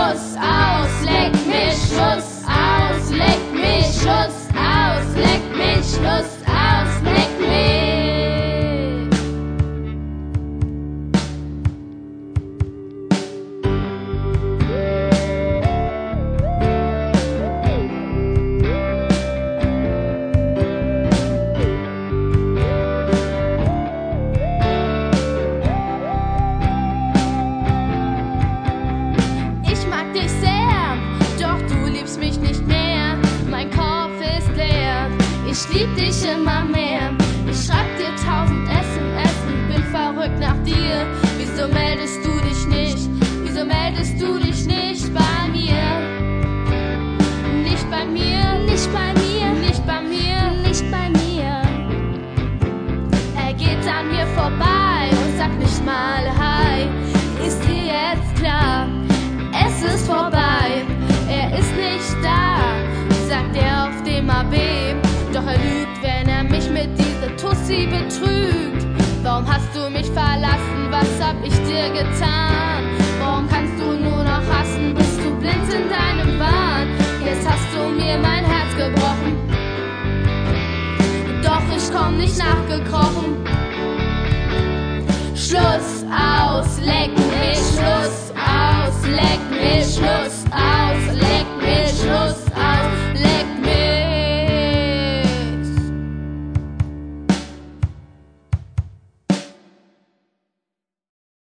Schuss aus, leck mich, Schuss aus, leck mich, Schuss aus, leck mich, Schuss aus, leck mich. Ich lieb dich immer mehr. Ich schreib dir 1000 SMS und bin verrückt nach dir. Wieso meldest du dich nicht? Wieso meldest du dich nicht bei mir? Nicht bei mir, nicht bei mir, nicht bei mir, nicht bei mir. Er geht an mir vorbei und sagt nicht mal Hi. Ist dir jetzt klar? Es ist vorbei. Er ist nicht da, sagt er auf dem AB. Doch er lügt, wenn er mich mit dieser Tussi betrügt. Warum hast du mich verlassen? Was hab ich dir getan? Warum kannst du nur noch hassen? Bist du blind in deinem Wahn? Jetzt hast du mir mein Herz gebrochen. Doch ich komm nicht nachgekrochen. Schluss aus, leck